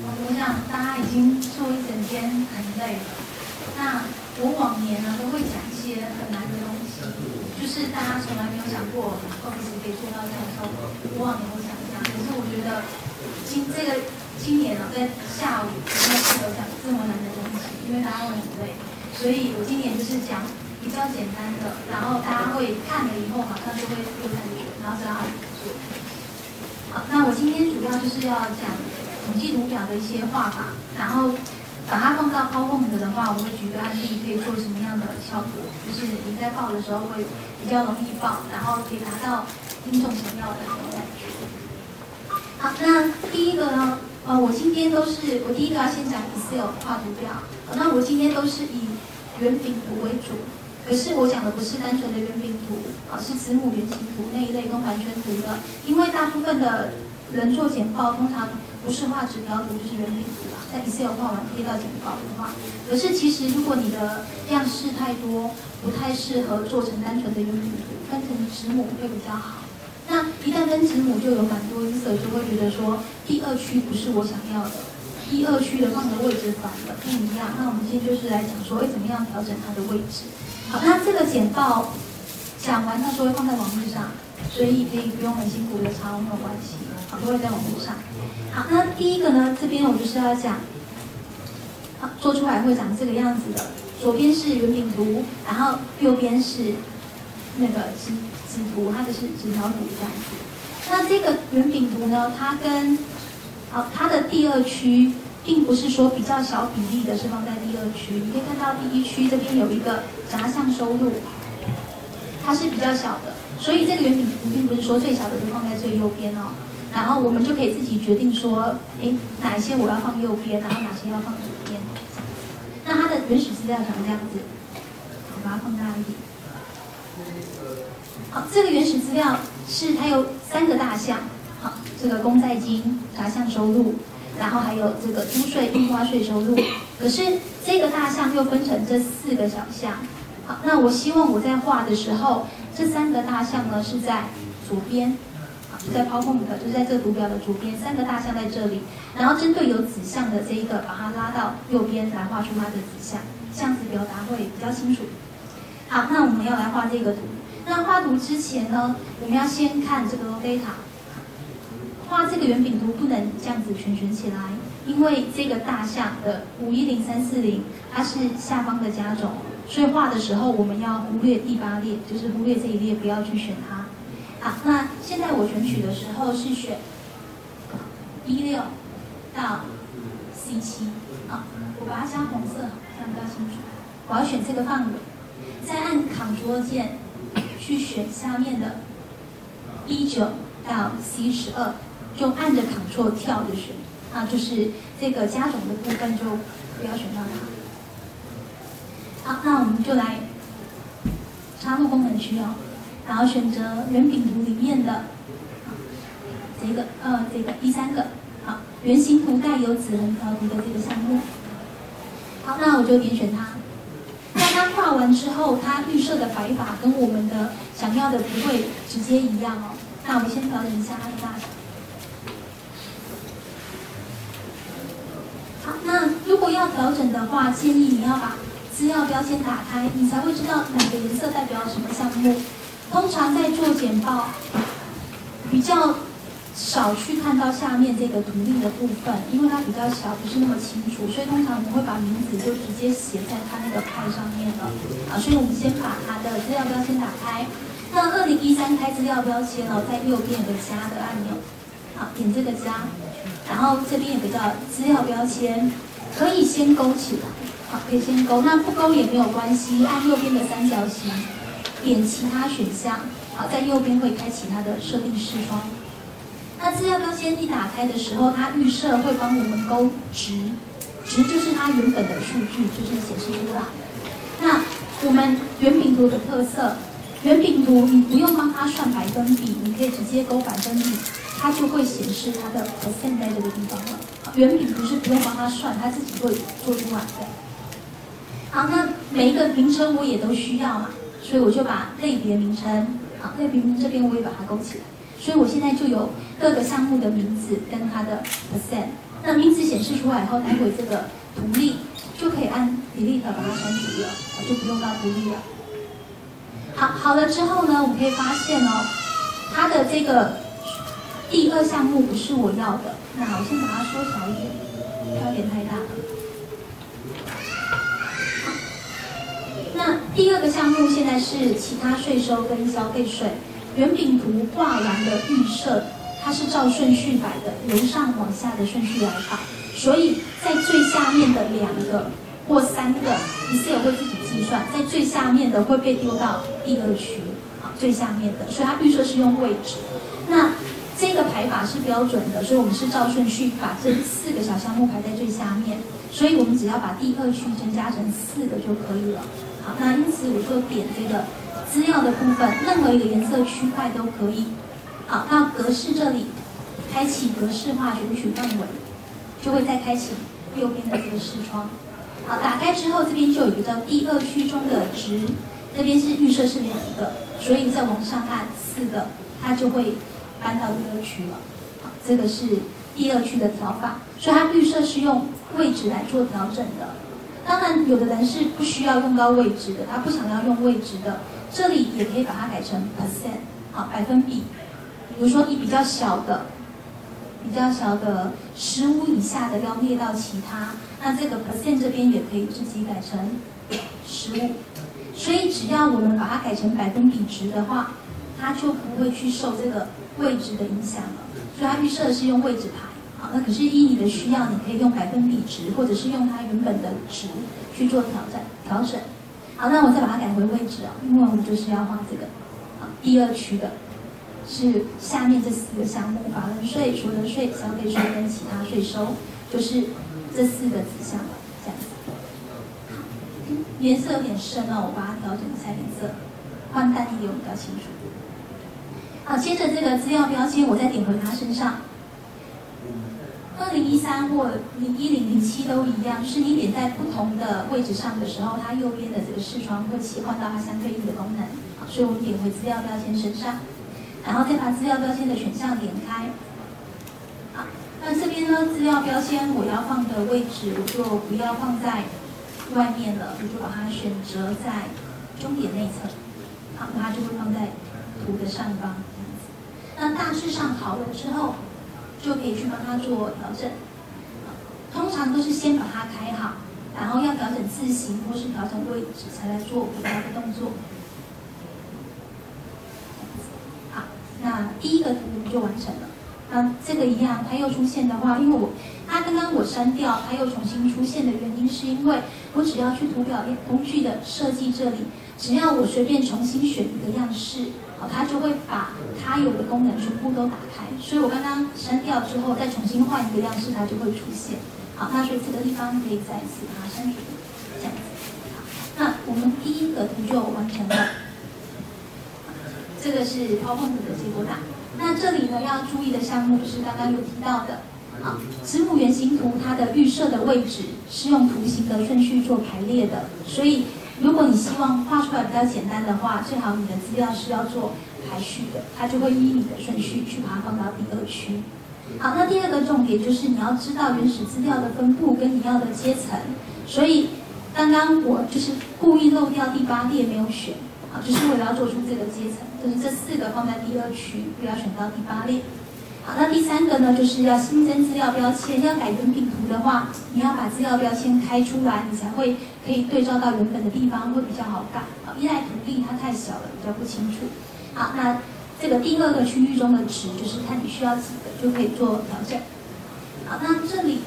我想大家已经做一整天很累了。那我往年呢都会讲一些很难的东西，就是大家从来没有想过 Office 可以做到这样的效果。我往年会讲这样，可是我觉得今年在下午不太适合讲这么难的东西，因为大家会很累。所以我今年就是讲比较简单的，然后大家会看了以后马上就会有感觉，然后知道要怎么做。好，那我今天主要就是要讲统计图表的一些画法，然后把它放到 PowerPoint 的话，我会举个案例，可以做什么样的效果？就是你在报的时候会比较容易报，然后可以达到听众想要的那种感觉。好，那第一个呢，我第一个要先讲 Excel 画图表，那我今天都是以圆饼图为主。可是我讲的不是单纯的圆饼图，是子母圆形图那一类跟环圈图的。因为大部分的人做简报，通常不是画指标图，就是圆饼图啦。在 Excel 画完贴到简报的话，可是其实如果你的样式太多，不太适合做成单纯的圆饼图，分成子母会比较好。那一旦分子母，就有蛮多user就会觉得说，第二区不是我想要的。第二区的放的位置反了，不一样。那我们今天就是来讲说，怎么样调整它的位置。好，那这个简报讲完，到时候会放在网络上，所以可以不用很辛苦的抄，没有关系，好，都会在网络上。好，那第一个呢，这边我就是要讲，好，做出来会长这个样子的。左边是圆饼图，然后右边是那个纸图，它的是纸条图这样子。那这个圆饼图呢，它的第二区并不是说比较小比例的是放在第二区，你可以看到第一区这边有一个杂项收入，它是比较小的，所以这个圆饼图并不是说最小的就放在最右边哦。然后我们就可以自己决定说，哪一些我要放右边，然后哪些要放左边。那它的原始资料长这样子，我把它放大一点。好，这个原始资料是它有3个大项，好，这个公债金、杂项收入。然后还有这个租税、印花税收入，可是这个大项又分成这4个小项。好，那我希望我在画的时候，这3个大项呢是在左边，好，就在 PowerPoint 就是在这个图表的左边，3个大项在这里，然后针对有子项的这一个，把它拉到右边来画出它的子项，这样子表达会比较清楚。好，那我们要来画这个图。那画图之前呢，我们要先看这个 data。画这个圆饼图不能这样子全起来，因为这个大项的510340它是下方的加总，所以画的时候我们要忽略第8列，就是忽略这一列，不要去选它。好，那现在我选取的时候是选 B6到 C7， 好，我把它加红色，这样比较清楚。我要选这个范围，再按 Ctrl 键去选下面的 B9到 C12。就按着 Ctrl 跳着选，啊，就是这个加总的部分就不要选到它。好，那我们就来插入功能区哦，然后选择圆饼图里面的这个第3个，好，圆形图带有子横条图的这个项目。好，那我就点选它。那它画完之后，它预设的摆法跟我们的想要的不会直接一样哦。那我们先调整一下它的大小。好，那如果要调整的话，建议你要把资料标签打开，你才会知道哪个颜色代表什么项目。通常在做简报，比较少去看到下面这个图例的部分，因为它比较小，不是那么清楚，所以通常我们会把名字就直接写在它那个派上面了。啊，所以我们先把它的资料标签打开。那2013开资料标签哦，在右边有个加的按钮，好，点这个加。然后这边有个叫资料标签，可以先勾起来，好，可以先勾，那不勾也没有关系，按右边的3角形，点其他选项，好，在右边会开启它的设定视窗。那资料标签一打开的时候，它预设会帮我们勾值，值就是它原本的数据，就是显示出来的。那我们圆饼图的特色，圆饼图你不用帮它算百分比，你可以直接勾百分比。它就会显示它的 percent 在这个地方了。圆饼图是不用帮它算，它自己会做出来的。好，那每一个名称我也都需要嘛，所以我就把类别名称，好，类别名称这边我也把它勾起来。 所以我现在就有各个项目的名字跟它的 percent。那名字显示出来以后，待会这个图例就可以按 delete 把它删除了，就不用到图例了。好了之后呢，我们可以发现哦，它的这个第二项目不是我要的，那我先把它缩小一点，不要有点太大。那第二个项目现在是其他税收跟消费税，圆饼图画完的预设，它是照顺序摆的，由上往下的顺序来摆，所以在最下面的2个或3个 ，Excel 会自己计算，在最下面的会被丢到第2区，好，最下面的，所以它预设是用位置。那这个排法是标准的，所以我们是照顺序把这4个小项目排在最下面，所以我们只要把第2区增加成4个就可以了。好，那因此我就点这个资料的部分，任何一个颜色区块都可以。好，那格式这里开启格式化选取范围，就会再开启右边的这个视窗。好，打开之后这边就有一个叫第2区中的值，这边是预设是2个，所以再往上按4个，它就会搬到第2区了。好，这个是第2区的调法，所以它预设是用位置来做调整的。当然，有的人是不需要用到位置的，他不想要用位置的，这里也可以把它改成 percent， 好，百分比。比如说，比较小的15以下的要列到其他，那这个 percent 这边也可以自己改成15。所以，只要我们把它改成百分比值的话，它就不会去受这个位置的影响了。所以它预设的是用位置排。好，那可是依你的需要，你可以用百分比值，或者是用它原本的值去做调整。好，那我再把它改回位置啊，因为我们就是要画这个。好，第2区的是下面这4个项目：法人税、所得税、消费税跟其他税收，就是这4个子项了，这样子。好，颜色有点深哦，我把它调整一下颜色，换淡一点，我比较清楚。好，接着这个资料标签，我再点回它身上。2013或0107都一样，就是你点在不同的位置上的时候，它右边的这个视窗会切换到它相对应的功能。好，所以我们点回资料标签身上，然后再把资料标签的选项点开。好，那这边呢，资料标签我要放的位置，我就不要放在外面了，我就把它选择在中点内侧。好，那它就会放在图的上方。那大致上好了之后，就可以去帮它做调整。通常都是先把它开好，然后要调整字形或是调整位置，才来做回调的动作。好，那第1个图我们就完成了。那这个一样，它又出现的话，因为它刚刚我删掉，它又重新出现的原因，是因为我只要去图表工具的设计这里，只要我随便重新选一个样式，好，它就会把它有的功能全部都打开。所以我刚刚删掉之后，再重新换一个样式，它就会出现。好，那所以这个地方可以再次把它删除，这样子。好，那我们第1个图就完成了。这个是 PowerPoint 的结果档。那这里呢要注意的项目就是刚刚有提到的，好，子母原型图它的预设的位置是用图形的顺序做排列的，所以如果你希望画出来比较简单的话，最好你的资料是要做排序的，它就会依你的顺序去把它放到第2区。好，那第2个重点就是你要知道原始资料的分布跟你要的阶层，所以刚刚我就是故意漏掉第8列没有选，好，就是为了要做出这个阶层，就是这4个放在第2区，不要选到第8列。好，那第3个呢，就是要新增资料标签，要改圆饼图的话，你要把资料标签开出来，你才会可以对照到原本的地方，会比较好改。好，依赖图例它太小了，比较不清楚。好，那这个第2个区域中的值，就是看你需要几个就可以做调整。好，那这里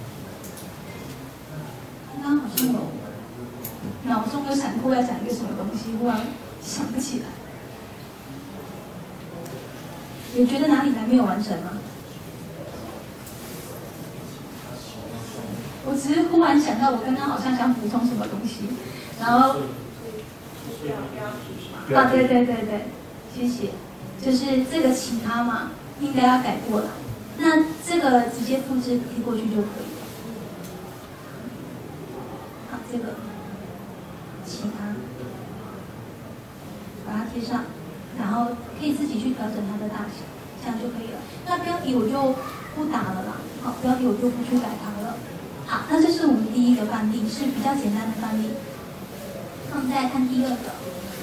刚刚好像有脑中有闪过要讲一个什么东西，忽然想不起来。有觉得哪里还没有完成吗？我只是忽然想到，我刚刚好像想补充什么东西，然后啊，对对对对，谢谢，就是这个其他嘛，应该要改过来，那这个直接复制贴过去就可以了。好，这个其他把它贴上，然后可以自己去调整它的大小。 这样就可以了。那标题我就不打了啦，好，标题我就不去改它了。好，那这是我们第一个范例，是比较简单的范例。那我们再来看第二个。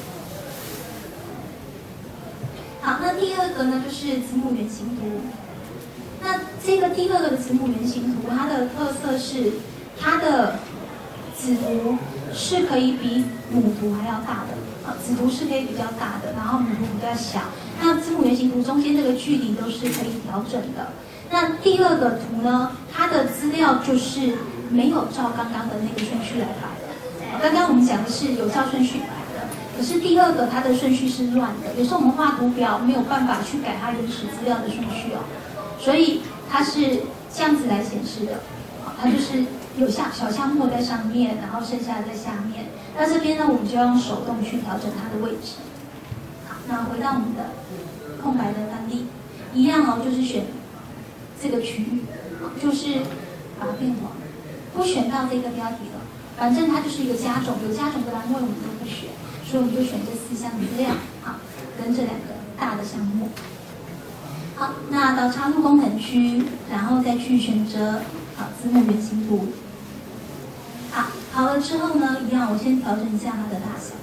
好，那第二个呢就是子母原型图。那这个第二个的子母原型图，它的特色是它的子图是可以比母图还要大的。子图是可以比较大的，然后母图比较小。那子母原型图中间这个距离都是可以调整的。那第二个图呢，它的资料就是没有照刚刚的那个顺序来摆的。刚刚我们讲的是有照顺序摆的，可是第二个它的顺序是乱的。有时候我们画图表没有办法去改它原始资料的顺序哦，所以它是这样子来显示的。它就是有小项目在上面，然后剩下的在下面。那这边呢，我们就要用手动去调整它的位置。好，那回到我们的空白的范例，一样哦，就是选这个区域，就是把它变黄，不选到这个标题了。反正它就是一个加种，有加种的栏位我们都不选，所以我们就选这4项资料，好，跟这2个大的项目。好，那到插入功能区，然后再去选择好子母原型图。好了之后呢，一样我先调整一下它的大小。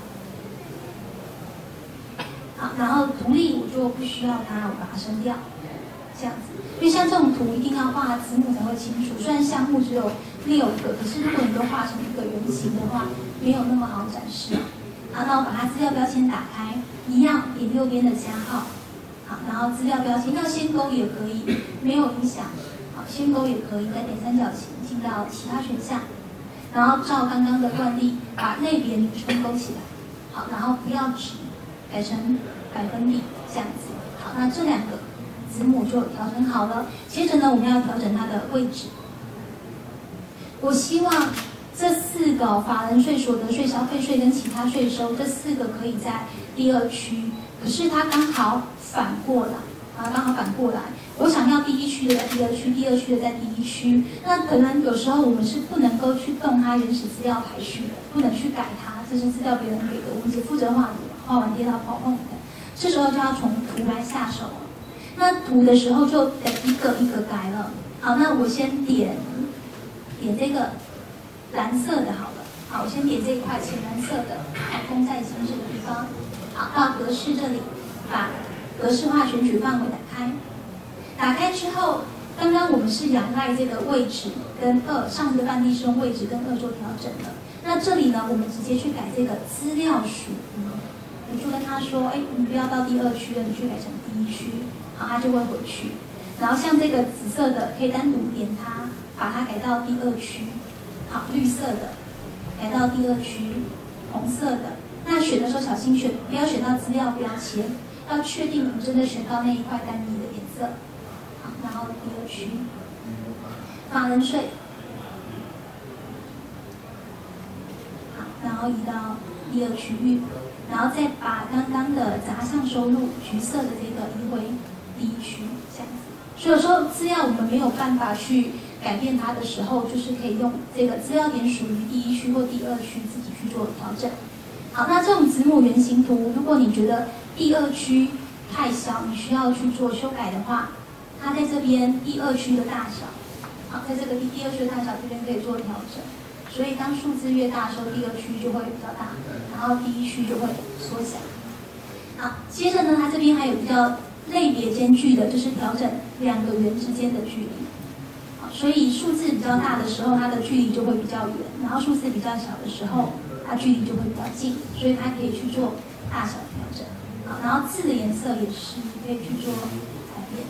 好，然后图例我就不需要它，我把它删掉，这样子。因为像这种图一定要画子母才会清楚。虽然项目只有6个，可是如果你都画成一个圆形的话，没有那么好展示。好，那我把它资料标签打开，一样点右边的加号。好，然后资料标签要先勾也可以，没有影响。好，先勾也可以，再点3角形进到其他选项。然后照刚刚的惯例，把类别名称勾起来，好，然后不要值，改成百分比这样子。好，那这2个子母就调整好了。接着呢，我们要调整它的位置。我希望这4个法人税、所得税、消费税跟其他税收这4个可以在第2区，可是它刚好反过来。刚好反过来，我想要第1区的在第2区，第2区的在第1区。那可能有时候我们是不能够去动它原始资料排序的，不能去改它，这是资料别人给的，我们只负责画图，画完贴到PowerPoint的。这时候就要从图来下手了。那图的时候就得一个一个改了。好，那我先点这个蓝色的好了。好，我先点这一块浅蓝色的，封在显示的地方。好，到格式这里，把格式化选取范围打开。打开之后，刚刚我们是仰赖这个位置跟上一个范例是用位置跟2做调整的。那这里呢，我们直接去改这个资料属。我就跟他说，你不要到第2区了，你去改成第1区。好，他就会回去。然后像这个紫色的，可以单独点它，把它改到第2区。好，绿色的改到第2区，红色的。那选的时候小心选，不要选到资料标签。要确定你真的选到那一块单一的颜色，好，然后第2区，法人税，好，然后移到第2区域，然后再把刚刚的杂项收入橘色的这个移回第1区，这样子。所以有时候资料我们没有办法去改变它的时候，就是可以用这个资料点属于第1区或第2区自己去做调整。好，那这种子母原型图，如果你觉得第2区太小，你需要去做修改的话，它在这边第2区的大小，好，在这个第2区的大小这边可以做调整。所以当数字越大的时候，第2区就会比较大，然后第1区就会缩小。好，接着呢，它这边还有比较类别间距的，就是调整2个圆之间的距离。好，所以数字比较大的时候，它的距离就会比较远，然后数字比较小的时候，它距离就会比较近，所以它可以去做大小调整。好，然后字的颜色也是可以去做改变。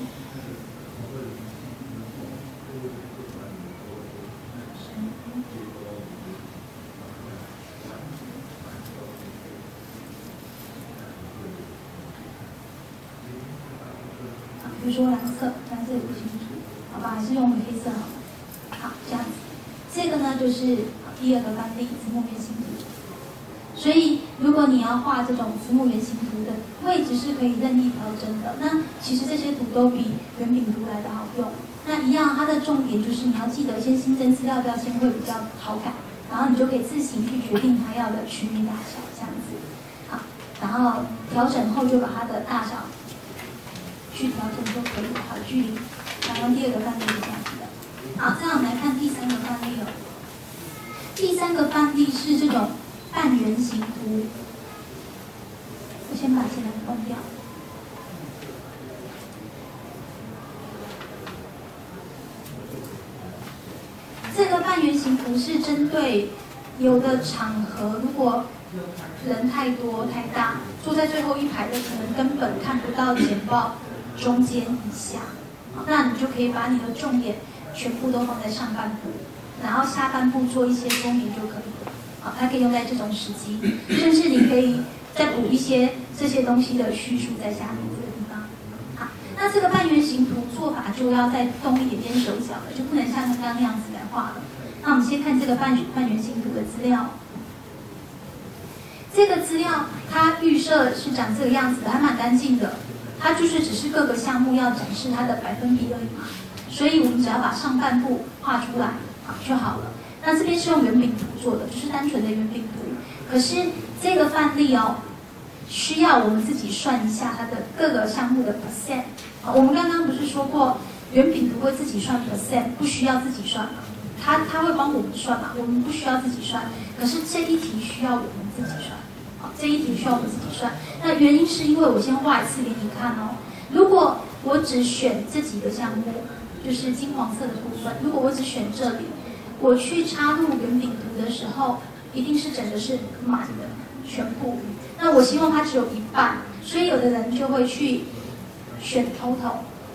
好，比如说蓝色也不清楚，好吧，还是用黑色好了。好，这样子，这个呢就是第2个范例子母原型图。所以，如果你要画这种子母原型图的位置是可以任意调整的。那其实这些图都比圆饼图来的好用。那一样，它的重点就是你要记得先新增资料标签会比较好改，然后你就可以自行去决定它要的区域大小这样子。好，然后调整后就把它的大小去调整就可以了。好，距离。刚刚第二个范例是这样子的。好，再我们来看第三个范例了。第三个范例是这种半圆形图。我先把前面关掉。这个半圆形图是针对有的场合，如果人太多太大，坐在最后一排的可能根本看不到简报中间以下，那你就可以把你的重点全部都放在上半部，然后下半部做一些说明就可以了。好，它可以用在这种时机，甚至你可以再补一些这些东西的叙述在下面这个地方。好，那这个半圆形图做法就要再动一点点手脚了，就不能像刚刚那样子来画了。那我们先看这个半圆形图的资料。这个资料它预设是长这个样子的，还蛮干净的。它就是只是各个项目要展示它的百分比而已嘛，所以我们只要把上半部画出来好就好了。那这边是用圆饼图做的，就是单纯的圆饼图。可是这个范例哦，需要我们自己算一下它的各个项目的 percent。我们刚刚不是说过，圆饼图会自己算 percent， 不需要自己算嘛？它会帮我们算嘛？我们不需要自己算。可是这一题需要我们自己算。这一题需要我们自己算，那原因是因为我先画一次给你看哦。如果我只选这几个项目，就是金黄色的部分，如果我只选这里，我去插入圆饼图的时候，一定是整个是满的，全部。那我希望它只有一半，所以有的人就会去选 total。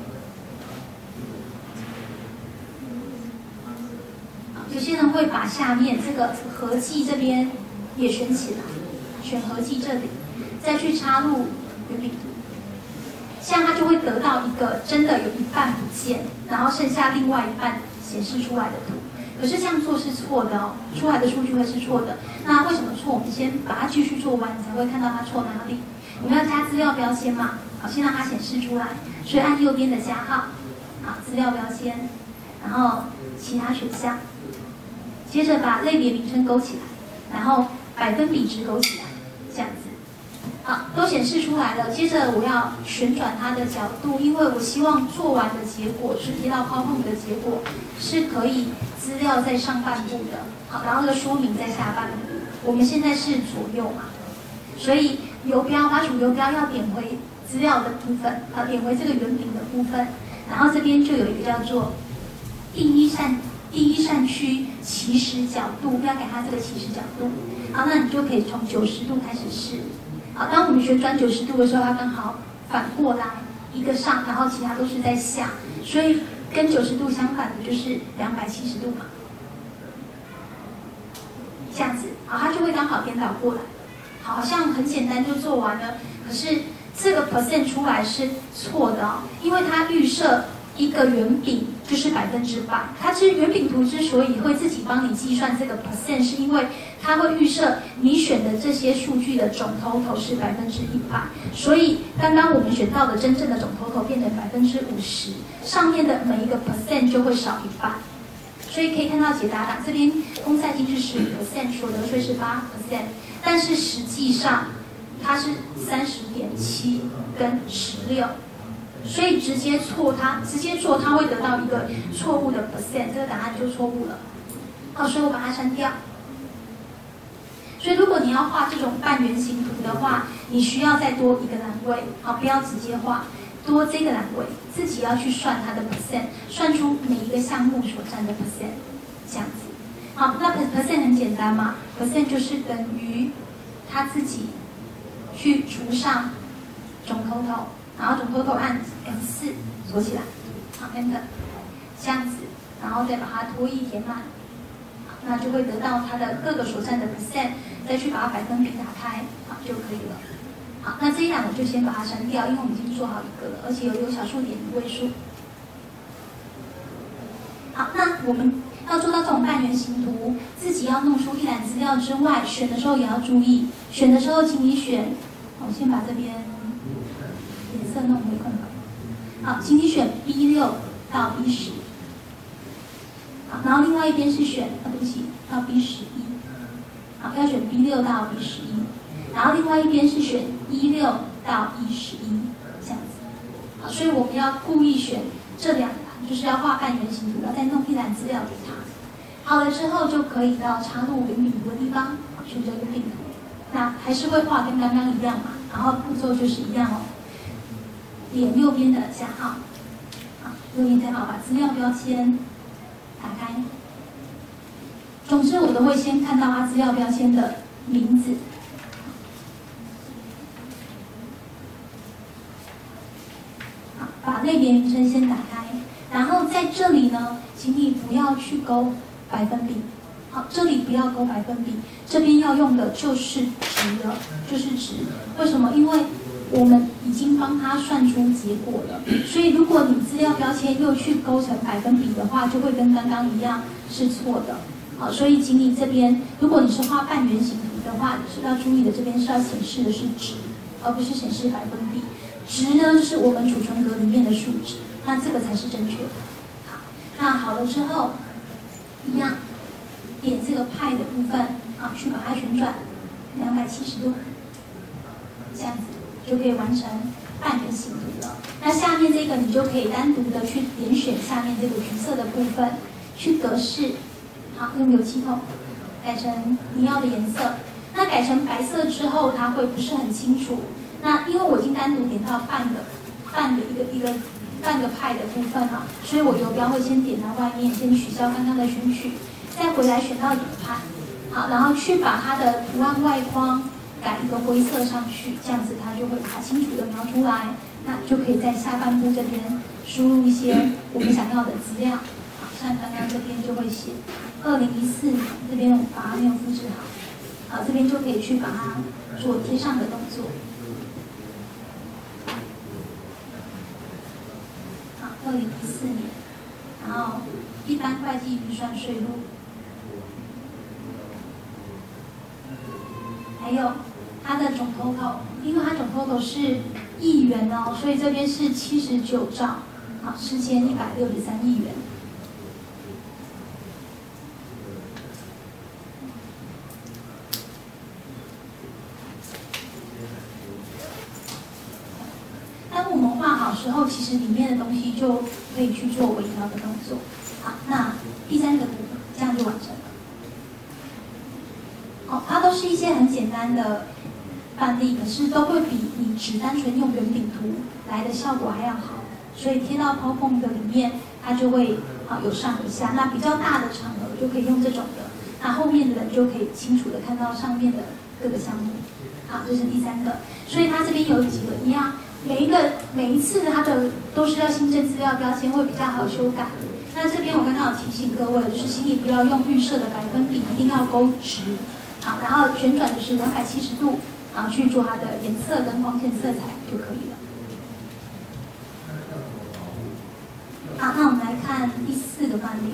有些人会把下面这个合计这边也选起来。选合计这里，再去插入圆饼图，这样它就会得到一个真的有一半不见，然后剩下另外一半显示出来的图。可是这样做是错的哦，出来的数据会是错的。那为什么错？我们先把它继续做完，才会看到它错哪里。我们要加资料标签嘛，好，先让它显示出来，所以按右边的加号，好，资料标签，然后其他选项，接着把类别名称勾起来，然后百分比值勾起来。这样子，好，都显示出来了。接着我要旋转它的角度，因为我希望做完的结果是贴到 PowerPoint 的结果，是可以资料在上半部的，好，然后那个说明在下半部。我们现在是左右嘛，所以游标把主游标要点回资料的部分，好，点回这个圆饼的部分，然后这边就有一个叫做第一扇区起始角度，要给它这个起始角度。好，那你就可以从90度开始试。好，当我们旋转90度的时候，它刚好反过来一个上，然后其他都是在下，所以跟90度相反的就是270度嘛。这样子，好，它就会刚好颠倒过来。好像很简单就做完了，可是这个 percent 出来是错的哦，因为它预设一个圆饼就是100%，它是圆饼图之所以会自己帮你计算这个 percent， 是因为它会预设你选的这些数据的总 total 是100%，所以刚刚我们选到的真正的总 total 变成50%，上面的每一个 percent 就会少一半。所以可以看到解答档这边公债金是15%，所得税是8%，但是实际上它是30.7跟16。所以直接做它会得到一个错误的 percent， 这个答案就错误了。好，所以我把它删掉。所以如果你要画这种半圆形图的话，你需要再多一个栏位，好，不要直接画，多这个栏位，自己要去算它的 percent， 算出每一个项目所占的 percent， 这样子。好，那 percent 很简单嘛 ，percent 就是等于他自己去除上总 total。然后总 total 按 F4 锁起来，好 Enter， 这样子，然后再把它拖曳填满，好，那就会得到它的各个所占的 percent， 再去把它百分比打开，好就可以了。好，那这一栏我就先把它删掉，因为我们已经做好一个了，而且有小数点的位数。好，那我们要做到这种半圆形图，自己要弄出一栏资料之外，选的时候也要注意，选的时候请你选，我先把这边颜色弄回空白。好，请你选 B6 到 B10。好，然后另外一边是选对不起到 B11。好，要选 B6 到 B11。然后另外一边是选16到11，这样子。 好，所以我们要故意选这2栏，就是要画半圆形图，然后再弄一栏资料给他。好了之后就可以到插入圆饼图的地方，选择圆饼图。那还是会画跟刚刚一样嘛，然后步骤就是一样哦。点右边的加号，好，右边加号把资料标签打开。总之我都会先看到它资料标签的名字。好，把类别名称先打开，然后在这里呢，请你不要去勾百分比。好，这里不要勾百分比，这边要用的就是值了，就是值。为什么？因为我们已经帮他算出结果了，所以如果你资料标签又去勾成百分比的话，就会跟刚刚一样是错的。好，所以请你这边，如果你是画半圆形图的话，是要注意的，这边是要显示的是值，而不是显示百分比。值呢，就是我们储存格里面的数值，那这个才是正确的。好，那好了之后，一样。点这个派的部分啊，去把它旋转270度，这样子就可以完成半圆形图了。那下面这个你就可以单独的去点选下面这个橘色的部分，去格式，好，用油漆桶改成你要的颜色。那改成白色之后，它会不是很清楚。那因为我已经单独点到半个派的部分了，所以我游标会先点到外面，先取消刚刚的选取。再回来选到底派，好，然后去把它的图案外框改一个灰色上去，这样子它就会把它清楚的描出来。那就可以在下半部这边输入一些我们想要的资料，好，像刚刚这边就会写2014年，这边我把它没有复制好，好，这边就可以去把它做贴上的动作。好，2014年，然后一般会计预算税入。还有它的总 total， 因为它总 total 是1元哦，所以这边是79兆，好，4163亿元。当我们画好时候，其实里面的东西就可以去做微调的动作。好，那第3个图这样就完成了。哦，它都是一些很简单的范例，可是都会比你只单纯用圆饼图来的效果还要好。所以贴到 PowerPoint 里面，它就会有上有下。那比较大的场合就可以用这种的，那后面的人就可以清楚的看到上面的各个项目。好，这是第3个。所以它这边有几个一样，每一次它的都是要新增资料标签，会比较好修改。那这边我刚刚有提醒各位，就是请你不要用预设的百分比，一定要勾值。好，然后旋转的是270度，然后去做它的颜色跟光线色彩就可以了。好，那我们来看第4个范例。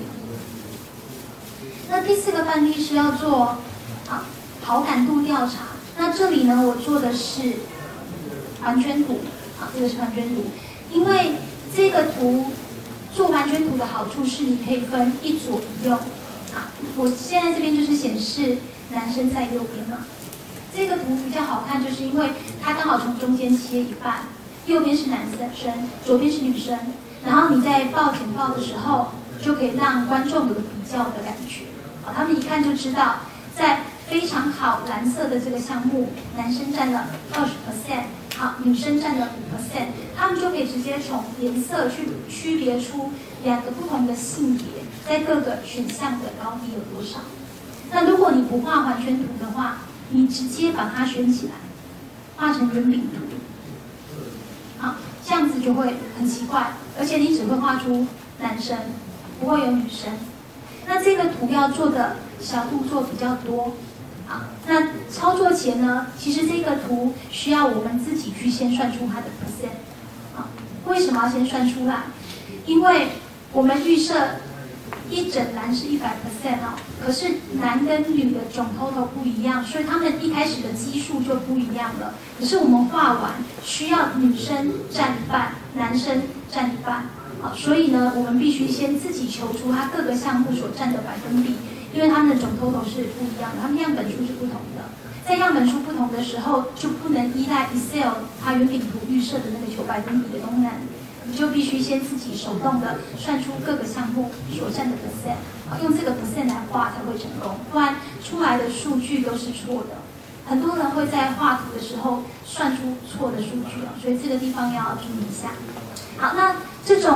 那第4个范例是要做好感度调查。那这里呢，我做的是环圈图。好，这个是环圈图，因为这个图做环圈图的好处是你可以分一左一右。好，我现在这边就是显示男生在右边嘛。这个图比较好看，就是因为它刚好从中间切一半，右边是男生，左边是女生。然后你在报简报的时候，就可以让观众有个比较的感觉。好，他们一看就知道，在非常好蓝色的这个项目，男生占了20%，好，女生占了5%，他们就可以直接从颜色去区别出2个不同的性别在各个选项的高低有多少。那如果你不画环圈图的话，你直接把它选起来，画成圆饼图，好，这样子就会很奇怪，而且你只会画出男生，不会有女生。那这个图要做的小动作比较多，好，那操作前呢，其实这个图需要我们自己去先算出它的 percent， 好，为什么要先算出来？因为我们预设一整栏是100% 哦，可是男跟女的总 total 不一样，所以他们一开始的基数就不一样了。可是我们画完需要女生占一半，男生占一半，好，所以呢，我们必须先自己求出它各个项目所占的百分比，因为他们的总 total 是不一样的，他们样本数是不同的。在样本数不同的时候，就不能依赖 Excel 它圆饼图预设的那个求百分比的功能， 你就必须先自己手动的算出各个项目所占的 percent， 用这个 percent 来画才会成功，不然出来的数据都是错的。很多人会在画图的时候算出错的数据所以这个地方要注意一下。好，那这种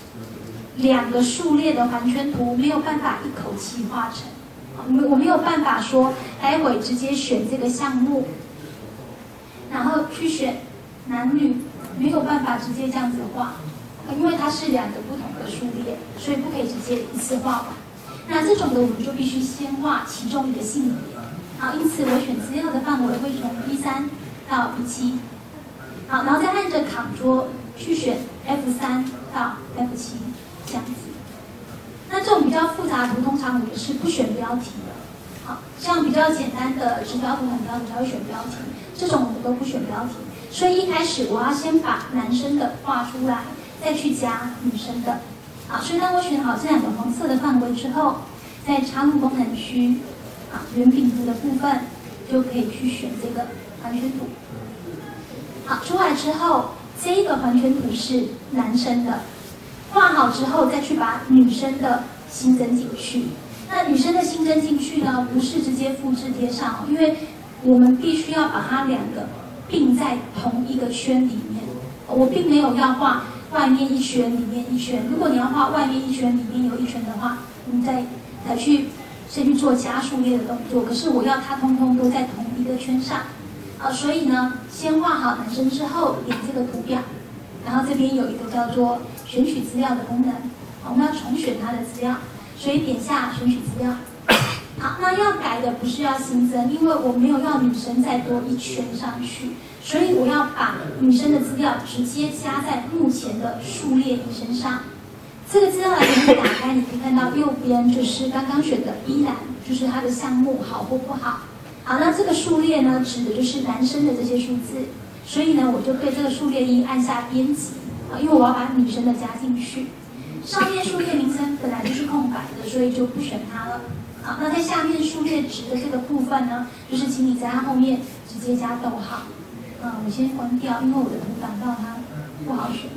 2个数列的环圈图没有办法一口气画成，我没有办法说待会直接选这个项目，然后去选男女，没有办法直接这样子画，因为它是2个不同的数列，所以不可以直接一次画完。那这种的我们就必须先画其中一个性别。好，因此我选资料的范围会从 B3 到 B7。好，然后再按着 Ctrl 去选 F3 到 F7， 这样子。那这种比较复杂的图，通常我们是不选标题的。好，像比较简单的直标图、横标图才会选标题，这种我们都不选标题。所以一开始我要先把男生的画出来，再去加女生的。好，所以当我选好这2个黄色的范围之后，在插入功能区。圆饼图的部分就可以去选这个环圈图。好，出来之后，这一个环圈图是男生的，画好之后再去把女生的新增进去。那女生的新增进去呢，不是直接复制贴上，因为我们必须要把它2个并在同一个圈里面。我并没有要画外面1圈，里面1圈。如果你要画外面1圈，里面有1圈的话，你再先去做加数列的动作，可是我要它通通都在同一个圈上，所以呢，先画好男生之后，点这个图表，然后这边有一个叫做选取资料的功能，我们要重选它的资料，所以点下选取资料。好，那要改的不是要新增，因为我没有要女生再多1圈上去，所以我要把女生的资料直接加在目前的数列1身上。这个资料栏一打开，你可以看到右边就是刚刚选的 B 栏，就是它的项目好或不好。好，那这个数列呢，指的就是男生的这些数字，所以呢，我就对这个数列1按下编辑，因为我要把女生的加进去。上面数列名称本来就是空白的，所以就不选它了。好，那在下面数列值的这个部分呢，就是请你在它后面直接加逗号。我先关掉，因为我的图档到它不好选。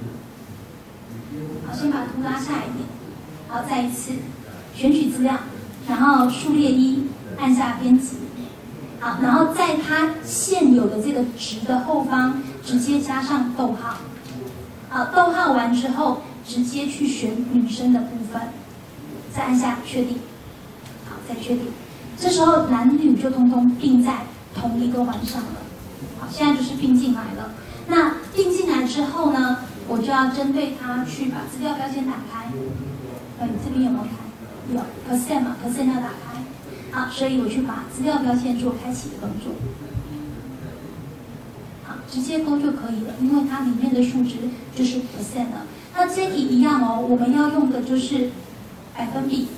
好，先把图拉下一点。好，再一次选取资料，然后数列1按下编辑。好，然后在它现有的这个值的后方直接加上逗号。好，逗号完之后，直接去选女生的部分，再按下确定。好，再确定。这时候男女就通通并在同一个环上了。好，现在就是并进来了。那并进来之后呢，我就要针对它去把资料标签打开。这边有没有开？有 percent 嘛 ，percent 要打开。好，所以我去把资料标签做开启的动作。好，直接勾就可以了，因为它里面的数值就是 percent 了。那这题一样哦，我们要用的就是百分比。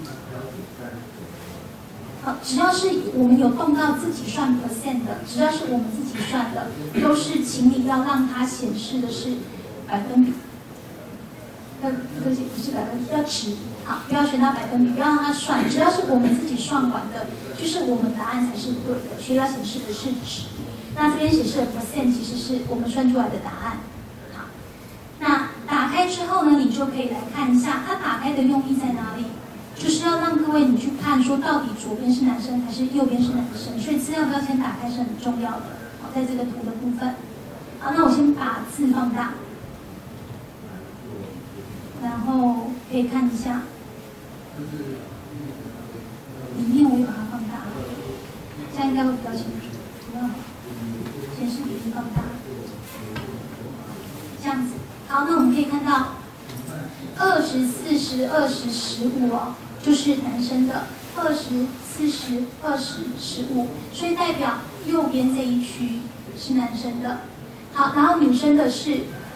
好，只要是我们有动到自己算 percent 的，只要是我们自己算的，都是请你要让它显示的是百分比。不是百分比，要值。好，不要选到百分比，不要让它算，只要是我们自己算完的，就是我们答案才是对的，所以要显示的是值。那这边显示的 percent 其实是我们算出来的答案。好，那打开之后呢，你就可以来看一下它打开的用意在哪里，就是要让各位你去看说到底左边是男生还是右边是男生，所以资料标签打开是很重要的。好，在这个图的部分。好，那我先把字放大。然后可以看一下，里面我也把它放大，这样应该会比较清楚。显示比例放大，这样子。好，那我们可以看到20、40、20、15哦，就是男生的20、40、20、15，所以代表右边这一区是男生的。好，然后女生的是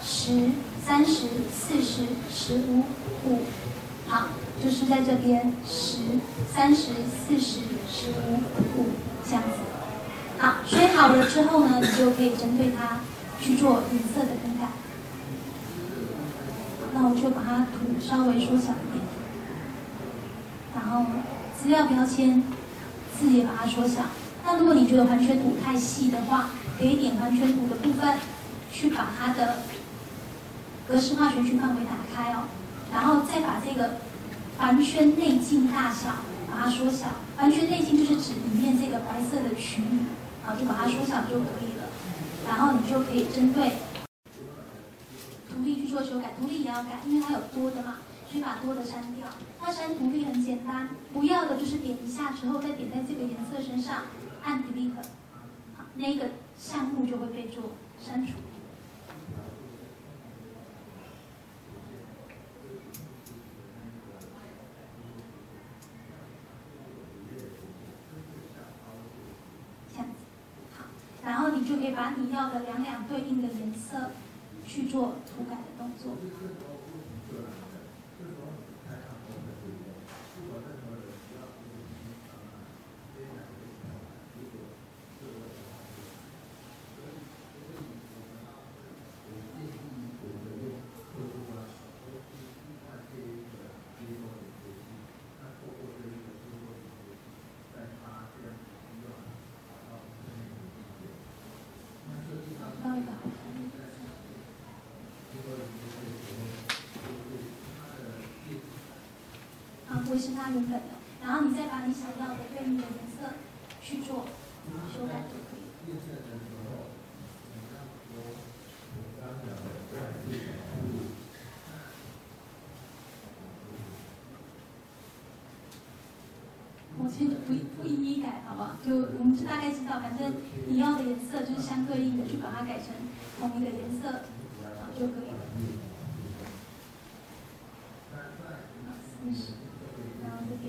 10、30、40、15、5，好，就是在这边10、30、40、15、5这样子。好，选好了之后呢，你就可以针对它去做颜色的更改。那我就把它图稍微缩小一点，然后资料标签字也把它缩小。那如果你觉得环圈图太细的话，可以点环圈图的部分，去把它的格式化全局范围打开哦，然后再把这个环圈内径大小把它缩小。环圈内径就是指里面这个白色的区域，就把它缩小就可以了。然后你就可以针对图例去做修改，图例也要改，因为它有多的嘛，所以把多的删掉。那删图例很简单，不要的就是点一下之后再点在这个颜色身上，按 delete， 那个项目就会被做删除。然后你就可以把你要的两对应的颜色去做涂改的动作。维持它原本的，然后你再把你想要的对应的颜色去做修改就可以了。我先不一一改，好不好？就我们大概知道，反正你要的颜色就是相对应的，去把它改成同一个颜色，就可以了。然后这边，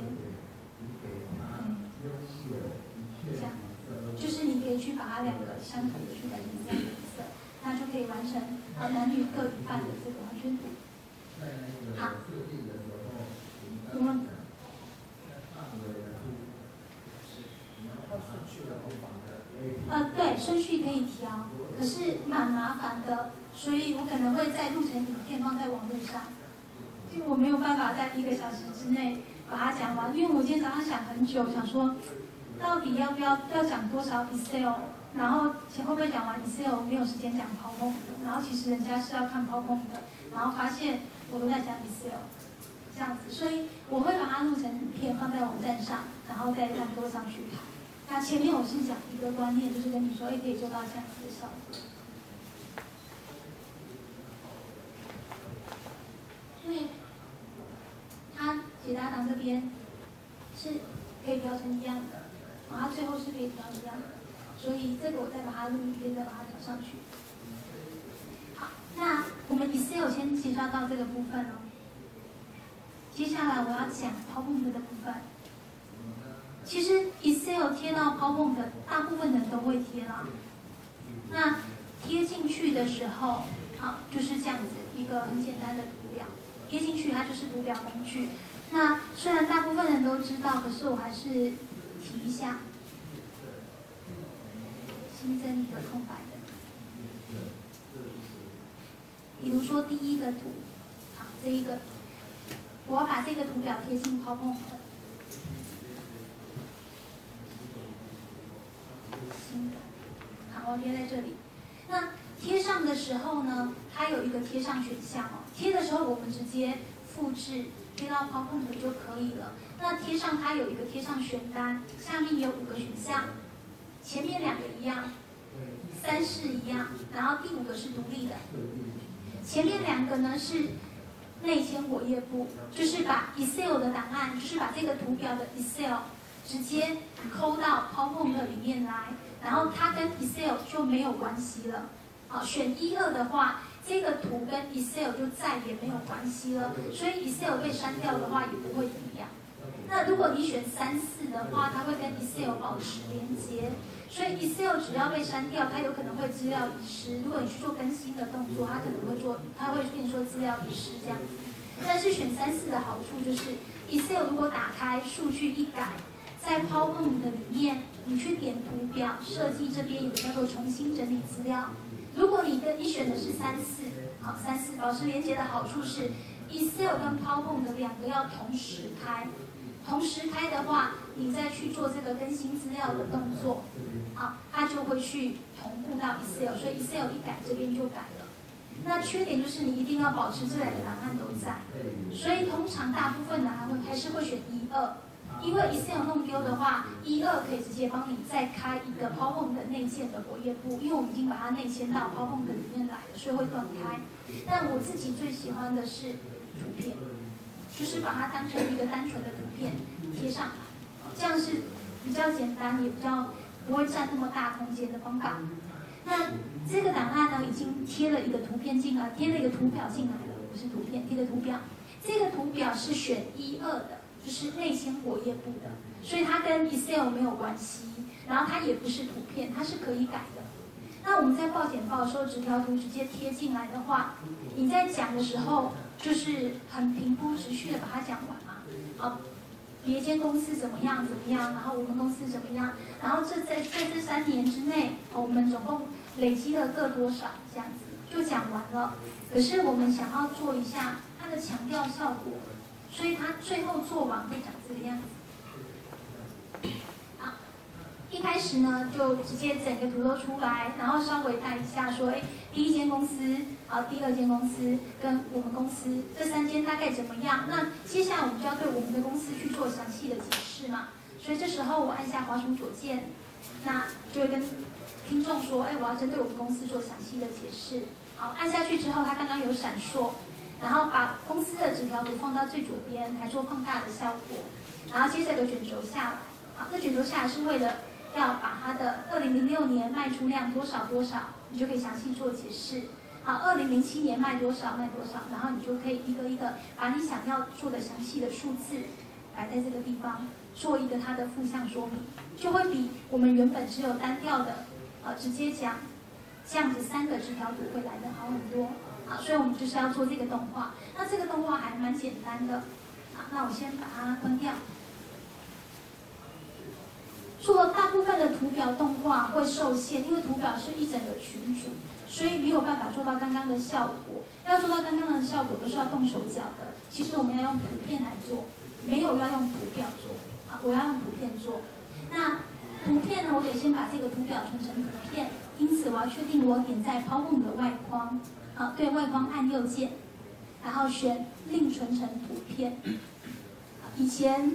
这样，就是你可以去把它两个相同的去改成这样的颜色，那就可以完成男女各一半的这个完全图。好，我们。对，顺序可以调，可是蛮麻烦的，所以我可能会再录成影片放在网络上，因为我没有办法在1个小时之内把它讲完，因为我今天早上想很久，想说到底要讲多少 Excel， 然后会不会讲完 Excel 没有时间讲 PowerPoint， 然后其实人家是要看 PowerPoint 的，然后发现我都在讲 Excel， 这样子，所以我会把它录成影片放在网站上，然后再让各位上去看。那前面我是讲一个观念，就是跟你说，可以做到这样子的效果。因为它解答档这边是可以调成一样的，它最后是可以调一样的，所以这个我再把它录一遍，再把它调上去。好，那我们 Excel 先介绍到这个部分哦。接下来我要讲 PowerPoint 的部分。其实 Excel 贴到 PowerPoint 大部分人都会贴啦。那贴进去的时候，就是这样子一个很简单的图表。贴进去它就是图表工具。那虽然大部分人都知道，可是我还是提一下，新增一个空白的。比如说第一个图，这一个，我要把这个图表贴进 PowerPoint。好，贴在这里。那贴上的时候呢，它有一个贴上选项哦。贴的时候我们直接复制贴到 PowerPoint 就可以了。那贴上它有一个贴上选单，下面有5个选项，前面2个一样，3、4一样，然后第5个是独立的。前面2个呢是内嵌活页簿，就是把 Excel 的档案，就是把这个图表的 Excel 直接抠到 PowerPoint 里面来。然后它跟 Excel 就没有关系了。好，选1、2的话，这个图跟 Excel 就再也没有关系了。所以 Excel 被删掉的话也不会怎么样。那如果你选3、4的话，它会跟 Excel 保持连接。所以 Excel 只要被删掉，它有可能会资料遗失。如果你去做更新的动作，它可能会跟你说资料遗失这样子。但是选3、4的好处就是 Excel 如果打开数据一改，在 PowerPoint 里面，你去点图表设计这边有叫做重新整理资料。如果你选的是3、4，好，3、4保持连接的好处是 Excel 跟 PowerPoint 2个要同时开。同时开的话，你再去做这个更新资料的动作，好，它就会去同步到 Excel， 所以 Excel 一改这边就改了。 那缺点就是你一定要保持这两个档案都在，所以通常大部分的还是会选1、2，因为 Excel 弄丢的话，1、2可以直接帮你再开一个 PowerPoint 的内建的活页簿，因为我们已经把它内嵌到 PowerPoint 里面来了，所以会断开。但我自己最喜欢的是图片，就是把它当成一个单纯的图片贴上来，这样是比较简单，也比较不会占那么大空间的方法。那这个档案呢，已经贴了一个图片进来，贴了一个图表进来了，不是图片，贴的图表。这个图表是选1、2的，就是内嵌活页簿的，所以它跟 Excel 没有关系，然后它也不是图片，它是可以改的。那我们在报简报的时候，直条图直接贴进来的话，你在讲的时候就是很平铺直叙的把它讲完嘛。好，别间公司怎么样，然后我们公司怎么样，然后在这3年之内，我们总共累积了各多少，这样子就讲完了。可是我们想要做一下它的强调效果，所以它最后做完会长这个样子。好，一开始呢就直接整个图都出来，然后稍微带一下说，第1间公司，第2间公司跟我们公司这3间大概怎么样？那接下来我们就要对我们的公司去做详细的解释嘛。所以这时候我按下滑鼠左键，那就会跟听众说，我要针对我们公司做详细的解释。好，按下去之后，它刚刚有闪烁，然后把公司的纸条图放到最左边，还做放大的效果。然后接着有卷轴下来，好，这卷轴下来是为了要把它的2006年卖出量多少，你就可以详细做解释。好，2007年卖多少，然后你就可以一个一个把你想要做的详细的数字摆在这个地方，做一个它的附项说明，就会比我们原本只有单调的直接讲这样子3个直条图会来得好很多。好，所以我们就是要做这个动画。那这个动画还蛮简单的。好，那我先把它关掉。做大部分的图表动画会受限，因为图表是一整个群组，所以没有办法做到刚刚的效果。要做到刚刚的效果，都是要动手脚的。其实我们要用图片来做，没有要用图表做。好，我要用图片做。那图片呢，我得先把这个图表存成图片，因此我要确定我点在 PowerPoint 的外框。好，对外框按右键，然后选另存成图片。以前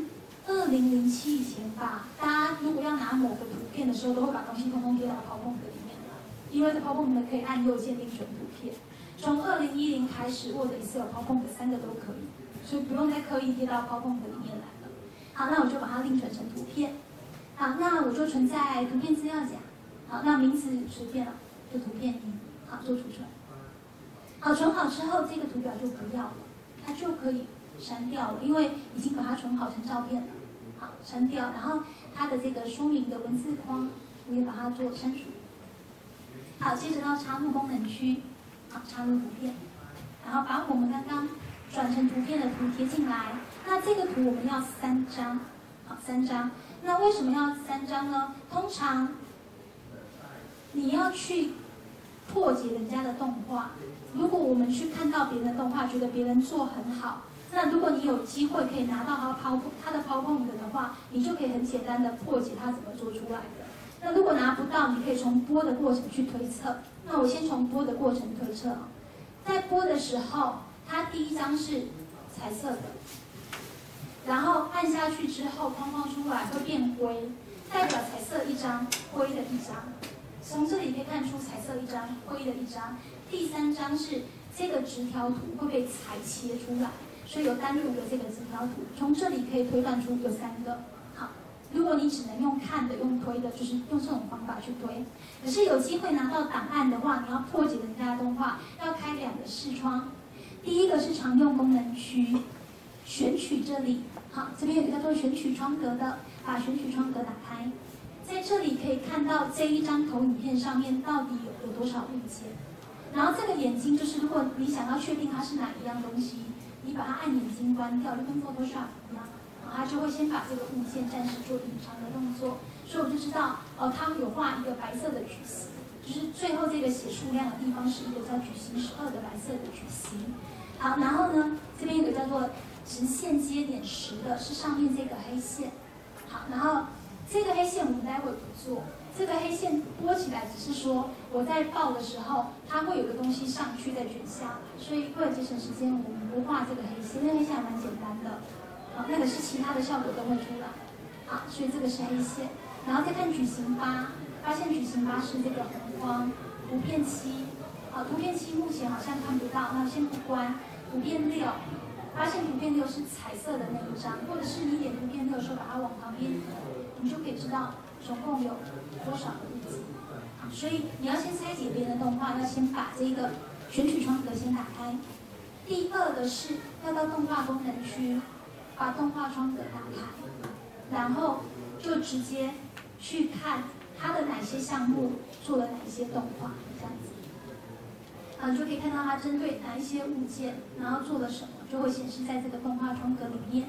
2007以前吧，大家如果要拿某个图片的时候，都会把东西通通贴到 PowerPoint 里面了，因为在 PowerPoint 可以按右键另存图片。从2010开始 ，Word、Excel、PowerPoint 3个都可以，所以不用再刻意贴到 PowerPoint 里面来了。好，那我就把它另存成图片。好，那我就存在图片资料夹。好，那名字随便了，就图片1。好，做储存。好，存好之后，这个图表就不要了，它就可以删掉了，因为已经把它存好成照片了。好，删掉，然后它的这个说明的文字框，我也把它做删除。好，接着到插入功能区，好，插入图片，然后把我们刚刚转成图片的图贴进来。那这个图我们要3张，好，3张。那为什么要3张呢？通常你要去破解人家的动画，如果我们去看到别人的动画，觉得别人做很好，那如果你有机会可以拿到他的 PowerPoint 的话，你就可以很简单的破解他怎么做出来的。那如果拿不到，你可以从播的过程去推测。那我先从播的过程推测。在播的时候，它第1张是彩色的，然后按下去之后，框框出来会变灰，代表彩色1张，灰的1张。从这里可以看出彩色1张，灰的1张。第3张是这个直条图会被裁切出来，所以有单独的这个直条图。从这里可以推断出有3个。好，如果你只能用看的、用推的，就是用这种方法去推。可是有机会拿到档案的话，你要破解人家的动画，要开2个视窗。第一个是常用功能区，选取这里。好，这边有一个叫做选取窗格的，把选取窗格打开。在这里可以看到这一张投影片上面到底有多少物件，然后这个眼睛就是如果你想要确定它是哪一样东西，你把它按眼睛关掉，就跟 Photoshop 一样，它就会先把这个物件暂时做隐藏的动作，所以我就知道它有画一个白色的矩形，就是最后这个写数量的地方是一个叫矩形12的白色的矩形。好，然后呢，这边有个叫做直线接点10的，是上面这个黑线。好，然后这个黑线我们待会不做， 这个黑线拨起来，只是说我在报的时候，它会有个东西上去再卷下来，所以为了节省时间，我们不画这个黑线，那个黑线还蛮简单的。好，那个是其他的效果都会出来。好，所以这个是黑线，然后再看矩形8，发现矩形8是这个红框，图片7。好，图片7目前好像看不到，那先不关。图片6，发现图片6是彩色的那一张，或者是你点图片6的时候把它往旁边移，你就可以知道总共有多少个日子。所以你要先拆解别人的动画，要先把这个选取窗格先打开。第二个是要到动画功能区，把动画窗格打开，然后就直接去看它的哪些项目做了哪一些动画，这样子。你就可以看到它针对哪一些物件，然后做了什么，就会显示在这个动画窗格里面。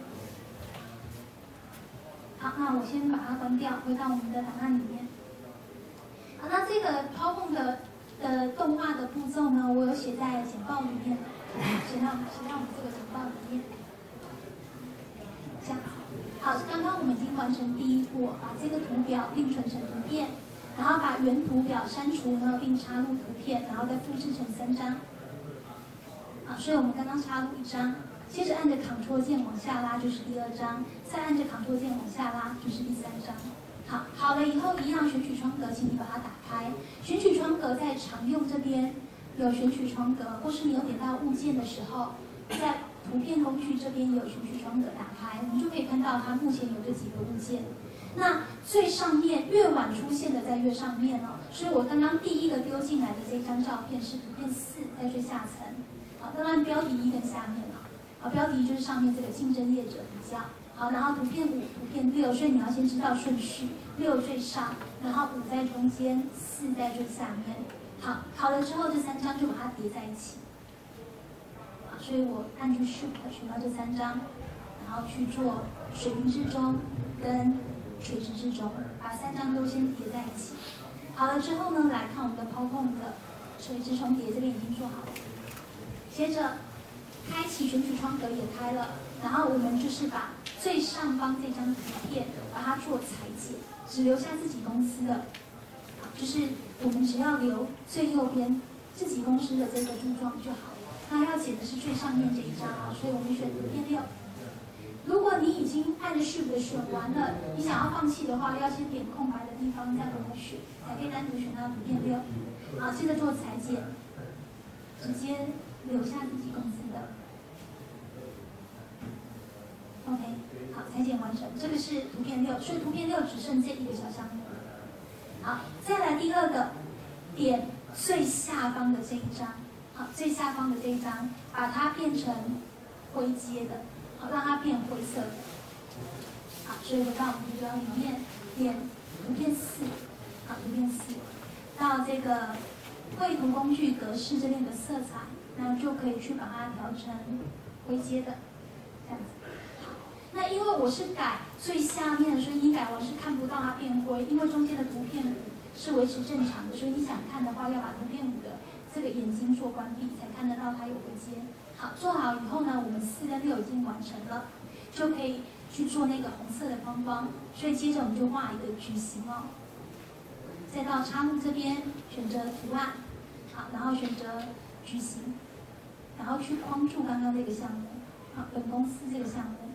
好，那我先把它关掉，回到我们的档案里面。好，那这个PowerPoint的动画的步骤呢，我有写在简报里面，写到我们这个简报里面。这样，好，刚刚我们已经完成第一步，把这个图表并存成图片。然后把原图表删除呢，并插入图片，然后再复制成3张。好，所以我们刚刚插入1张，接着按着 Ctrl 键往下拉就是第2张，再按着 Ctrl 键往下拉就是第3张。好了以后，一样选取窗格，请你把它打开。选取窗格在常用这边有选取窗格，或是你有点到物件的时候，在图片工具这边也有选取窗格打开，我们就可以看到它目前有这几个物件。那最上面越晚出现的在越上面哦，所以我刚刚第一个丢进来的这张照片是图片4，在最下层。好，当然标题1跟下面了。好，标题就是上面这个竞争业者比较。好，然后图片5、图片6，所以你要先知道顺序，6最上，然后5在中间，4在最下面。好了之后，这3张就把它叠在一起。好，所以我按住 Shift 选到这3张，然后去做水平之中跟垂直之中，把3张都先叠在一起。好了之后呢，来看我们的PowerPoint的垂直重叠，这边已经做好了。接着开启选取窗格也开了，然后我们就是把最上方这张图片把它做裁剪，只留下自己公司的，就是我们只要留最右边自己公司的这个柱状就好了。那要剪的是最上面这一张啊，所以我们选图片6。如果你已经按着 Shift 选完了，你想要放弃的话，要先点空白的地方再回来选，才可以单独选到图片6。好，接着做裁剪，直接留下自己公司的。OK， 好，裁剪完成，这个是图片6，所以图片6只剩这一个小项目。好，再来第二个，点最下方的这一张，好，最下方的这一张，把它变成灰阶的。好，让它变灰色的。好，所以回到我们图表里面，点图片4，好，图片4，到这个绘图工具格式这边的色彩，那就可以去把它调成灰阶的，这样子。好，那因为我是改最下面，所以你改完是看不到它变灰，因为中间的图片5是维持正常的，所以你想看的话，要把图片5的这个眼睛做关闭，才看得到它有灰阶。好，做好以后呢，我们4跟6已经完成了，就可以去做那个红色的框框。所以接着我们就画一个矩形哦，再到插入这边选择图案，好，然后选择矩形，然后去框住刚刚这个项目，好，本公司这个项目。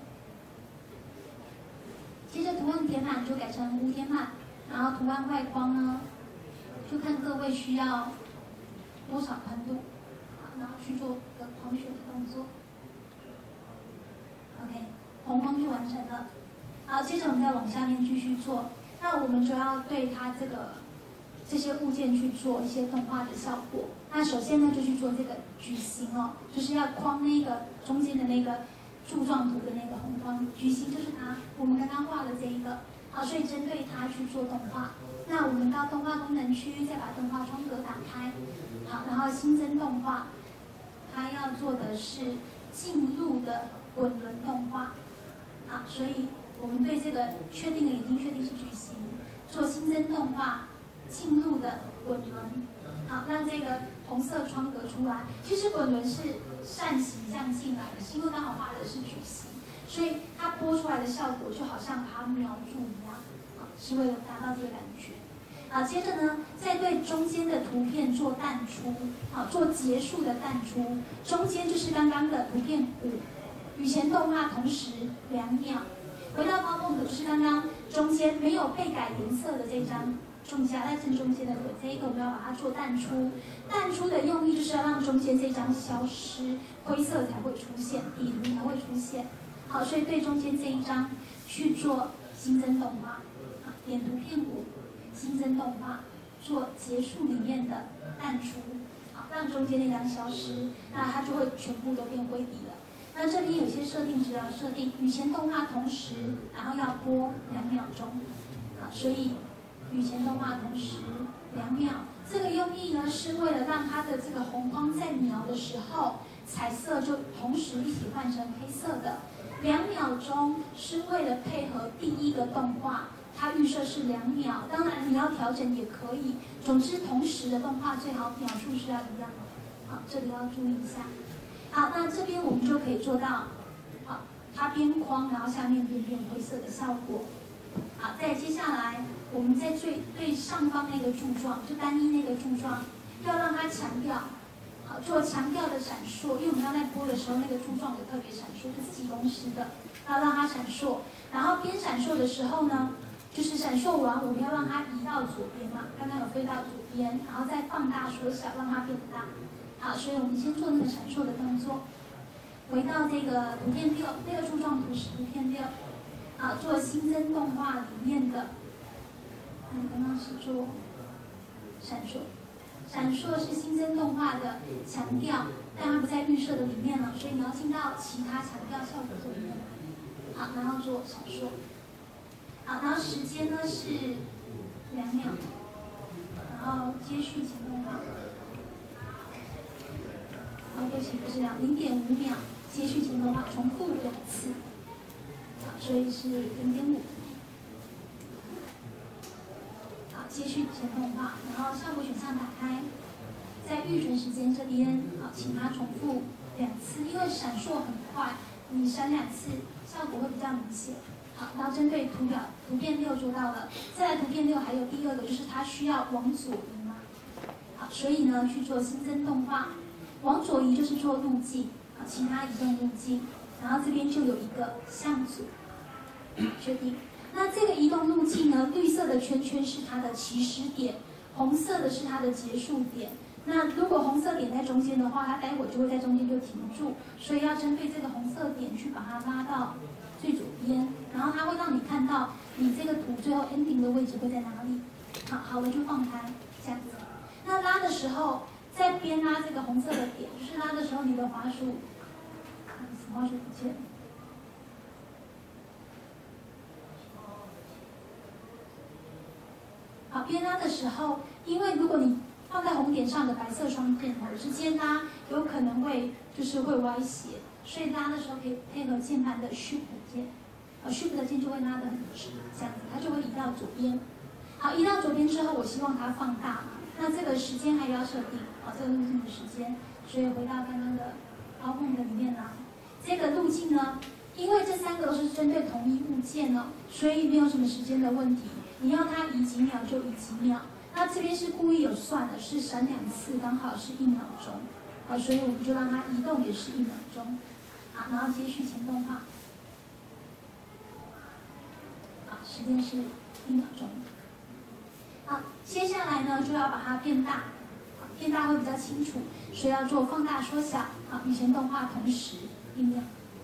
接着图案填满就改成无填满，然后图案外框呢，就看各位需要多少宽度。然后去做个狂选的动作 ，OK， 红框就完成了。好，接着我们再往下面继续做。那我们就要对它这些物件去做一些动画的效果。那首先呢，就去做这个矩形哦，就是要框那个中间的那个柱状图的那个红框。矩形就是它，我们刚刚画的这一个。好，所以针对它去做动画。那我们到动画功能区，再把动画窗格打开。好，然后新增动画。它要做的是进入的滚轮动画，好，所以我们对这个确定了，已经确定是矩形，做新增动画进入的滚轮，好，让这个红色窗格出来。其实滚轮是扇形这样进来的，是因为刚好画的是矩形，所以它播出来的效果就好像把它描住一样，好，是为了达到这个感觉。 好，接着呢，再对中间的图片做淡出，好，做结束的淡出。中间就是刚刚的图片5，与前动画同时2秒。回到PowerPoint就是刚刚中间没有被改颜色的这张，中间在正中间的这一个，我们要把它做淡出。淡出的用意就是要让中间这张消失，灰色才会出现，底图才会出现。好，所以对中间这一张去做新增动画，点图片5。新增动画做结束里面的淡出，好，让中间那张消失，那它就会全部都变灰底了。那这边有些设定只要设定与前动画同时，然后要播2秒钟，好，所以与前动画同时2秒。这个用意呢是为了让它的这个红光在描的时候，彩色就同时一起换成黑色的。2秒钟是为了配合第一个动画。它预设是2秒，当然你要调整也可以。总之，同时的动画最好秒数是要一样的。好，这里要注意一下。好，那这边我们就可以做到，好，它边框，然后下面变灰色的效果。好，再接下来，我们在最上方那个柱状，就单一那个柱状，要让它强调，好，做强调的闪烁，因为我们刚才播的时候，那个柱状有特别闪烁，是自己公司的，要让它闪烁。然后边闪烁的时候呢，就是闪烁完，我们要让它移到左边嘛，刚刚有飞到左边，然后再放大缩小，让它变大。好，所以我们先做那个闪烁的动作。回到这个图片6，那个柱状图是图片6，好，做新增动画里面的，刚刚是做闪烁，闪烁是新增动画的强调，但它不在预设的里面了，所以你要进到其他强调效果这里面来。好，然后做闪烁。好，然后时间呢是2秒，然后接续前动画，对不起，不是0.5秒，接续前动画重复2次，好，所以是0.5。好，接续前动画，然后效果选项打开，在预存时间这边，好，请它重复2次，因为闪烁很快，你闪2次，效果会比较明显。好，然后针对图片6做到了，再来图片6还有第二个，就是它需要往左移嘛。好，所以呢去做新增动画，往左移就是做路径，好，其他移动路径，然后这边就有一个向左，确定。那这个移动路径呢，绿色的圈圈是它的起始点，红色的是它的结束点。那如果红色点在中间的话，它待会就会在中间就停住，所以要针对这个红色点去把它拉到最左边，然后它会让你看到你这个图最后 ending 的位置会在哪里。好了就放开，这样子。那拉的时候，在边拉这个红色的点，就是拉的时候你的滑鼠不见了。好，边拉的时候，因为如果你放在红点上的白色双箭头直接拉，有可能会歪斜，所以拉的时候可以配合键盘的 Shift 键，Shift 的键就会拉得很直，这样子它就会移到左边。好，移到左边之后，我希望它放大嘛，那这个时间还要设定，这个路径的时间，所以回到刚刚的PowerPoint里面来，这个路径呢，因为这3个都是针对同一物件哦，所以没有什么时间的问题，你要它移几秒就移几秒。那这边是故意有算的，是闪2次，刚好是1秒钟，好，所以我们就让它移动也是1秒钟，好，然后接续前动画，好，时间是1秒钟，好，接下来呢就要把它变大，变大会比较清楚，所以要做放大缩小，好，与前动画同时1秒，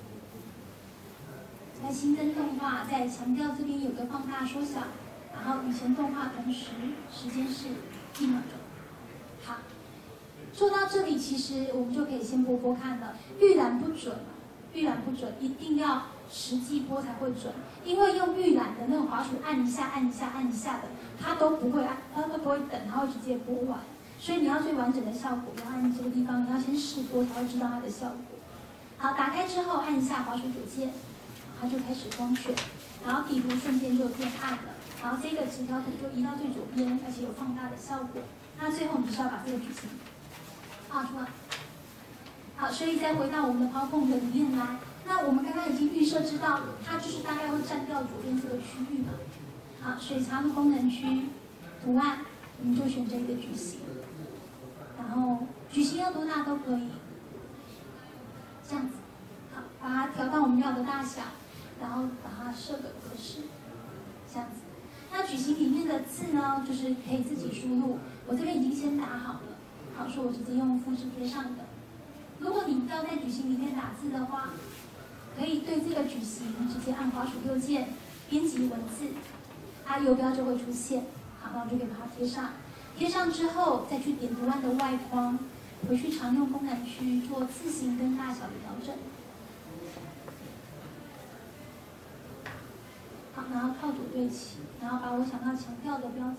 在新增动画在强调这边有个放大缩小。然后与前动画同时，时间是1秒钟。好，做到这里，其实我们就可以先播看了。预览不准，一定要实际播才会准。因为用预览的那种滑鼠按一下的，它都不会等，它会直接播完。所以你要最完整的效果，要按这个地方，你要先试播才会知道它的效果。好，打开之后按一下滑鼠左键，它就开始光选，然后底图瞬间就变暗了。然后这个直条图就移到最左边，而且有放大的效果。那最后你是要把这个矩形画出来。好，所以再回到我们的 PowerPoint 里面来。那我们刚刚已经预设知道，它就是大概会占掉左边这个区域嘛。好，所以插入功能区， 图案，我们就选这个矩形。然后矩形要多大都可以，这样子，好，把它调到我们要的大小，然后把它设个格式，这样子。那矩形里面的字呢，就是可以自己输入，我这边已经先打好了，好，说我直接用复制贴上的。如果你要在矩形里面打字的话，可以对这个矩形直接按滑鼠右键编辑文字，它游标就会出现。好，那我就可以把它贴上。贴上之后，再去点图案的外框，回去常用功能区做字形跟大小的调整。好，然后靠左对齐，然后把我想要强调的标题，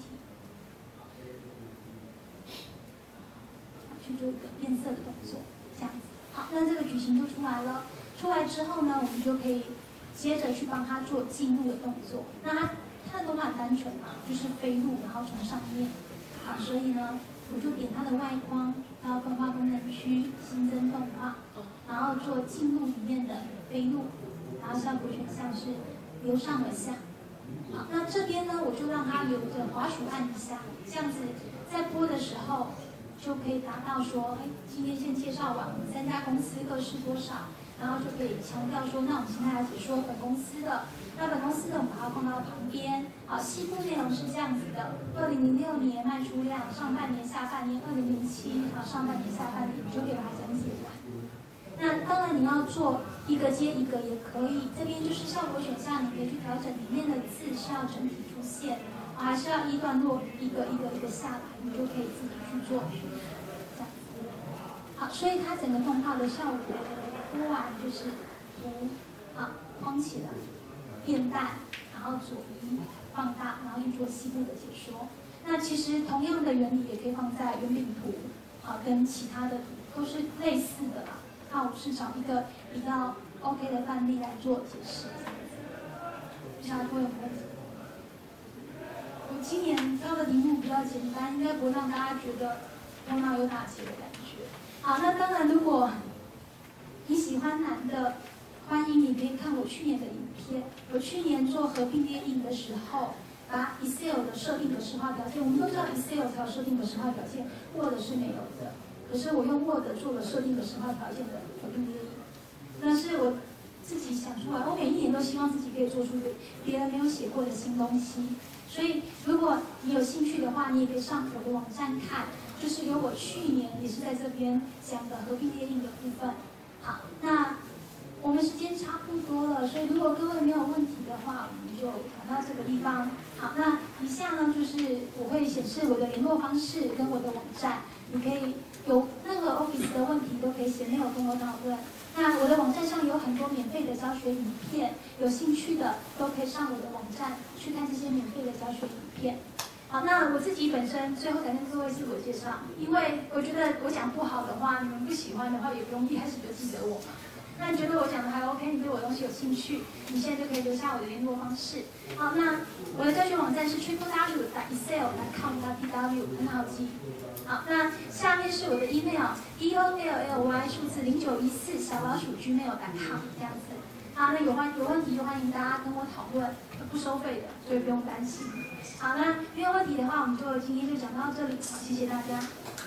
去做一个变色的动作，这样子。好，那这个矩形就出来了。出来之后呢，我们就可以接着去帮它做进入的动作。那它的动画很单纯嘛，就是飞入，然后从上面。好，所以呢，我就点它的外框，到动画功能区新增动画，然后做进入里面的飞入，然后效果选项是由上而下。好，那这边呢，我就让它留着滑鼠按一下，这样子在播的时候就可以达到说，今天先介绍完我们3家公司各是多少。然后就可以强调说，那我们现在来解说本公司的，那本公司的我们把它放到旁边。好，细部内容是这样子的：2006年卖出量，上半年、下半年；2007好，上半年、下半年，你就可以把它讲解完。那当然你要做一个接一个也可以，这边就是效果选项，你可以去调整里面的字是要整体出现，还是要一段落一个下来，你就可以自己去做。这样子。好，所以它整个动画的效果。播完就是图，好，框起来，变淡，然后左移，放大，然后去做细部的解说。那其实同样的原理也可以放在圆饼图，好，跟其他的图都是类似的啦。那我是找一个比较 OK 的范例来做解释。不知道各位有没有问题？我今年挑的题目比较简单，应该不会让大家觉得头脑有打结的感觉。好，那当然如果你喜欢难的，欢迎你可以看我去年的影片。我去年做合并列印的时候，把 Excel 的设定格式化条件，我们都知道 Excel 才有设定格式化条件 ，Word 是没有的。可是我用 Word 做了设定格式化条件的合并列印，那是我自己想出来。我每一年都希望自己可以做出别人没有写过的新东西。所以如果你有兴趣的话，你也可以上我的网站看，就是有我去年也是在这边讲的合并列印的部分。好，那我们时间差不多了，所以如果各位没有问题的话，我们就谈到这个地方。好，那以下呢就是我会显示我的联络方式跟我的网站，你可以有任何 Office 的问题都可以写 mail 跟我讨论。那我的网站上有很多免费的教学影片，有兴趣的都可以上我的网站去看这些免费的教学影片。好，那我自己本身最后再跟各位自我介绍，因为我觉得我讲不好的话，你们不喜欢的话，也不用一开始就记得我嘛。那你觉得我讲的还 OK， 你对我的东西有兴趣，你现在就可以留下我的联络方式。好，那我的教学网站是 www.excel.com.tw， 很好记。好，那下面是我的 email EOLLY 数字0914@gmail.com 这样子。好，那有问题就欢迎大家跟我讨论，不收费的，所以不用担心。好，那没有问题的话，我们就今天就讲到这里，好，谢谢大家。